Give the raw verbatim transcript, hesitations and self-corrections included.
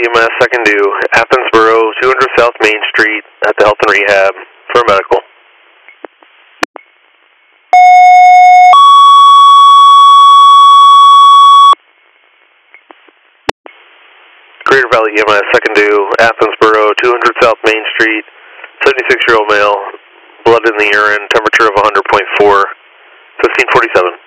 E M S, second due, Athensboro, two hundred South Main Street at the Health and Rehab for medical. Greater Valley E M S, second due, Athensboro, two hundred South Main Street, seventy-six year old male, blood in the urine, temperature of one hundred point four, fifteen forty-seven.